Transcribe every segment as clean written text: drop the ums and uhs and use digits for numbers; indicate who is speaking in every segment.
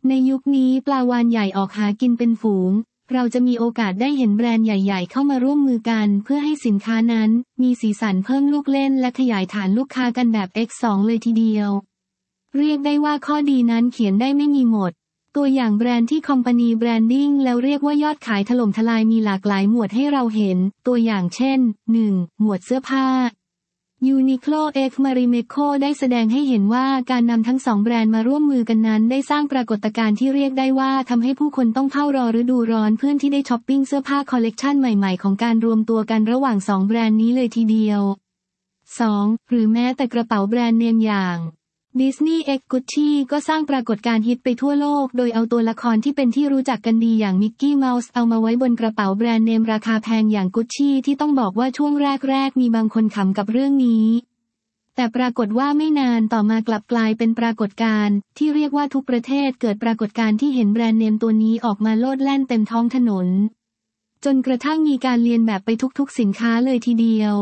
Speaker 1: ในยุคนี้ปลาวาฬใหญ่ออกหากินเป็นฝูงเราจะมีโอกาสได้เห็นแบรนด์ใหญ่ๆเข้ามาร่วมมือกันเพื่อให้สินค้านั้นมีสีสันเพิ่มลูกเล่นและขยายฐานลูกค้ากันแบบ X2 เลยทีเดียวเรียกได้ว่าข้อดีนั้นเขียนได้ไม่มีหมดตัวอย่างแบรนด์ที่คอมพานีแบรนดิ้งแล้วเรียกว่ายอดขายถล่มทลายมีหลากหลายหมวดให้เราเห็นตัวอย่างเช่น 1. หมวดเสื้อผ้า Uniqlo x Marimekko ได้แสดงให้เห็นว่าการนำทั้งสองแบรนด์มาร่วมมือกันนั้นได้สร้างปรากฏการณ์ที่เรียกได้ว่าทำให้ผู้คนต้องเฝ้ารอฤดูร้อนเพื่อที่ได้ช้อปปิ้งเสื้อผ้าคอลเลกชันใหม่ๆของการรวมตัวกันระหว่างสองแบรนด์นี้เลยทีเดียว 2. หรือแม้แต่กระเป๋าแบรนด์เนมอย่าง Disney x Gucci ก็สร้างปรากฏการณ์ฮิตไปทั่วโลกโดยเอาตัวละครที่เป็นที่รู้จักกันดีอย่างมิกกี้เมาส์เอามาไว้บนกระเป๋าแบรนด์เนมราคาแพงอย่าง Gucci ที่ต้องบอกว่าช่วงแรกๆมีบางคนขำกับเรื่องนี้แต่ปรากฏว่าไม่นานต่อมากลับกลายเป็นปรากฏการณ์ที่เรียกว่าทุกประเทศเกิดปรากฏการณ์ที่เห็นแบรนด์เนมตัวนี้ออกมาโลดแล่นเต็มท้องถนนจนกระทั่งมีการเลียนแบบไปทุกๆสินค้าเลยทีเดียว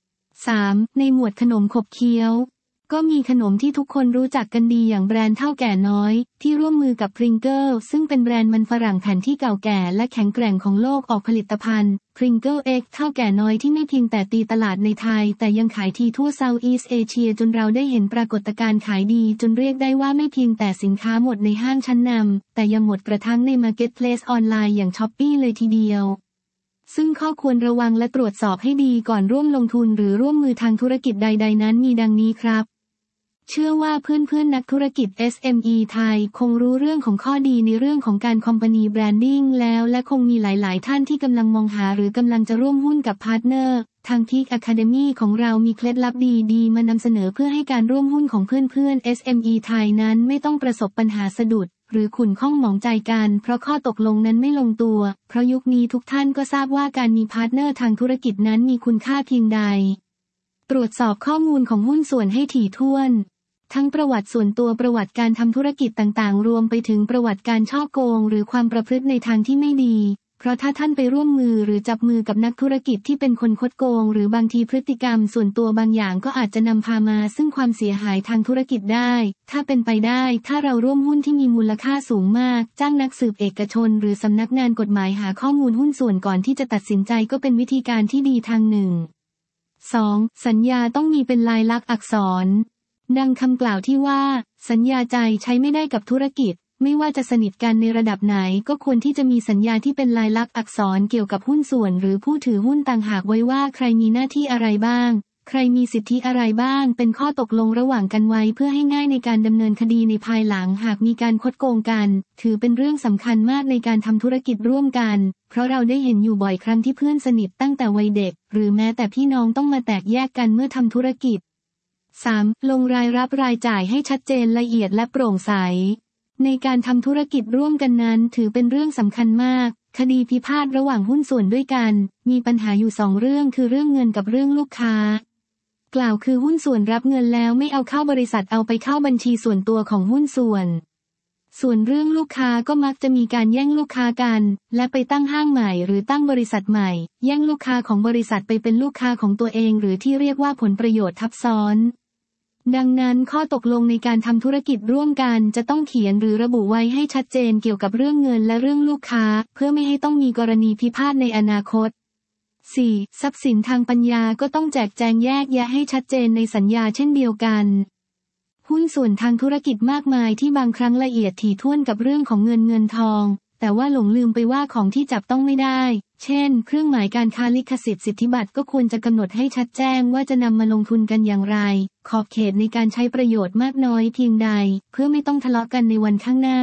Speaker 1: 3. ในหมวดขนมขบเคี้ยวก็มีขนมที่ทุกคนรู้จักกันดีอย่างแบรนด์เฒ่าแก่น้อยที่ร่วมมือกับ Pringles ซึ่งเป็นแบรนด์มันฝรั่งแผ่นที่เก่าแก่และแข็งแกร่งของโลกออกผลิตภัณฑ์ Pringles X เฒ่าแก่น้อยที่ไม่เพียงแต่ตีตลาดในไทยแต่ยังขายทีทั่ว Southeast Asia จนเราได้เห็นปรากฏการณ์ขายดีจนเรียกได้ว่าไม่เพียงแต่สินค้าหมดในห้างชั้นนำแต่ยังหมดกระทั่งใน Marketplace ออนไลน์อย่าง Shopee เลยทีเดียวซึ่งข้อควรระวังและตรวจสอบให้ดีก่อนร่วมลงทุนหรือร่วมมือทางธุรกิจใดๆนั้นมีดังนี้ครับเชื่อว่าเพื่อนๆนักธุรกิจ SME ไทยคงรู้เรื่องของข้อดีในเรื่องของการคอมพานีแบรนดิ้งแล้วและคงมีหลายๆท่านที่กำลังมองหาหรือกำลังจะร่วมหุ้นกับพาร์ทเนอร์ทาง Peak Academy ของเรามีเคล็ดลับดีๆมานำเสนอเพื่อให้การร่วมหุ้นของเพื่อนๆ SME ไทยนั้นไม่ต้องประสบปัญหาสะดุดหรือขุ่นข้องหมองใจกันเพราะข้อตกลงนั้นไม่ลงตัวเพราะยุคนี้ทุกท่านก็ทราบว่าการมีพาร์ทเนอร์ทางธุรกิจนั้นมีคุณค่าเพียงใดตรวจสอบข้อมูลของหุ้นส่วนให้ถี่ถ้วนทั้งประวัติส่วนตัวประวัติการทำธุรกิจต่างๆรวมไปถึงประวัติการฉ้อโกงหรือความประพฤติในทางที่ไม่ดีเพราะถ้าท่านไปร่วมมือหรือจับมือกับนักธุรกิจที่เป็นคนคดโกงหรือบางทีพฤติกรรมส่วนตัวบางอย่างก็อาจจะนำพามาซึ่งความเสียหายทางธุรกิจได้ถ้าเป็นไปได้ถ้าเราร่วมหุ้นที่มีมูลค่าสูงมากจ้างนักสืบเอกชนหรือสำนักงานกฎหมายหาข้อมูลหุ้นส่วนก่อนที่จะตัดสินใจก็เป็นวิธีการที่ดีทางหนึ่ง 2. สัญญาต้องมีเป็นลายลักษณ์อักษรดังคำกล่าวที่ว่าสัญญาใจใช้ไม่ได้กับธุรกิจไม่ว่าจะสนิทกันในระดับไหนก็ควรที่จะมีสัญญาที่เป็นลายลักษณ์อักษรเกี่ยวกับหุ้นส่วนหรือผู้ถือหุ้นต่างหากไว้ว่าใครมีหน้าที่อะไรบ้างใครมีสิทธิอะไรบ้างเป็นข้อตกลงระหว่างกันไว้เพื่อให้ง่ายในการดำเนินคดีในภายหลังหากมีการคดโกงกันถือเป็นเรื่องสำคัญมากในการทำธุรกิจร่วมกันเพราะเราได้เห็นอยู่บ่อยครั้งที่เพื่อนสนิทตั้งแต่วัยเด็กหรือแม้แต่พี่น้องต้องมาแตกแยกกันเมื่อทำธุรกิจ 3. ลงรายรับรายจ่ายให้ชัดเจนละเอียดและโปร่งใสในการทำธุรกิจร่วมกันนั้นถือเป็นเรื่องสำคัญมากคดีพิพาทระหว่างหุ้นส่วนด้วยกันมีปัญหาอยู่2เรื่องคือเรื่องเงินกับเรื่องลูกค้ากล่าวคือหุ้นส่วนรับเงินแล้วไม่เอาเข้าบริษัทเอาไปเข้าบัญชีส่วนตัวของหุ้นส่วนเรื่องลูกค้าก็มักจะมีการแย่งลูกค้ากันและไปตั้งห้างใหม่หรือตั้งบริษัทใหม่แย่งลูกค้าของบริษัทไปเป็นลูกค้าของตัวเองหรือที่เรียกว่าผลประโยชน์ทับซ้อนดังนั้นข้อตกลงในการทำธุรกิจร่วมกันจะต้องเขียนหรือระบุไว้ให้ชัดเจนเกี่ยวกับเรื่องเงินและเรื่องลูกค้าเพื่อไม่ให้ต้องมีกรณีพิพาทในอนาคต 4. ทรัพย์สินทางปัญญาก็ต้องแจกแจงแยกแยะให้ชัดเจนในสัญญาเช่นเดียวกันหุ้นส่วนทางธุรกิจมากมายที่บางครั้งละเอียดถี่ถ้วนกับเรื่องของเงินทองแต่ว่าหลงลืมไปว่าของที่จับต้องไม่ได้เช่นเครื่องหมายการค้าลิขสิทธิ์สิทธิบัตรก็ควรจะกำหนดให้ชัดแจ้งว่าจะนำมาลงทุนกันอย่างไรขอบเขตในการใช้ประโยชน์มากน้อยเพียงใดเพื่อไม่ต้องทะเลาะกันในวันข้างหน้า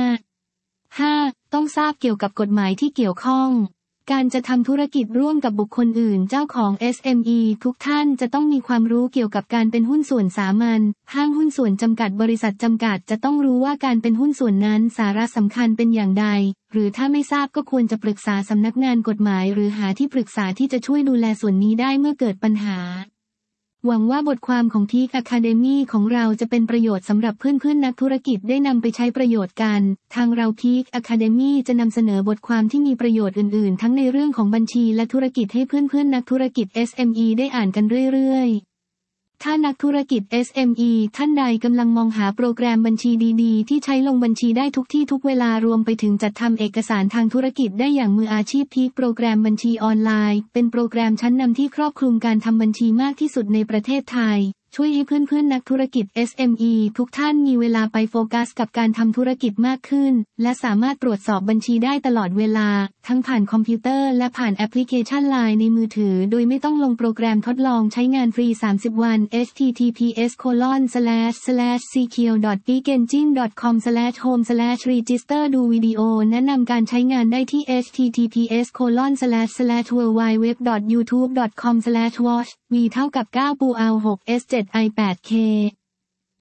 Speaker 1: 5. ต้องทราบเกี่ยวกับกฎหมายที่เกี่ยวข้องการจะทำธุรกิจร่วมกับบุคคลอื่นเจ้าของ SME ทุกท่านจะต้องมีความรู้เกี่ยวกับการเป็นหุ้นส่วนสามัญห้างหุ้นส่วนจำกัดบริษัทจำกัดจะต้องรู้ว่าการเป็นหุ้นส่วนนั้นสาระสำคัญเป็นอย่างใดหรือถ้าไม่ทราบก็ควรจะปรึกษาสำนักงานกฎหมายหรือหาที่ปรึกษาที่จะช่วยดูแลส่วนนี้ได้เมื่อเกิดปัญหาหวังว่าบทความของ Peak Academy ของเราจะเป็นประโยชน์สำหรับเพื่อนๆนักธุรกิจได้นำไปใช้ประโยชน์กันทางเรา Peak Academy จะนำเสนอบทความที่มีประโยชน์อื่นๆทั้งในเรื่องของบัญชีและธุรกิจให้เพื่อนๆนักธุรกิจ SME ได้อ่านกันเรื่อยๆถ้านักธุรกิจ SME ท่านใดกำลังมองหาโปรแกรมบัญชีดีๆที่ใช้ลงบัญชีได้ทุกที่ทุกเวลารวมไปถึงจัดทำเอกสารทางธุรกิจได้อย่างมืออาชีพพีคโปรแกรมบัญชีออนไลน์เป็นโปรแกรมชั้นนำที่ครอบคลุมการทำบัญชีมากที่สุดในประเทศไทยช่วยให้เพื่อนๆนักธุรกิจ SME ทุกท่านมีเวลาไปโฟกัสกับการทำธุรกิจมากขึ้นและสามารถตรวจสอบบัญชีได้ตลอดเวลาทั้งผ่านคอมพิวเตอร์และผ่านแอปพลิเคชัน LINE ในมือถือโดยไม่ต้องลงโปรแกรมทดลองใช้งานฟรี30วัน https://secure.geekengine.com/home/register ดูวิดีโอแนะนำการใช้งานได้ที่ https://www.youtube.com/watch v เท่ากับ9 Pual 6 S7 i 8K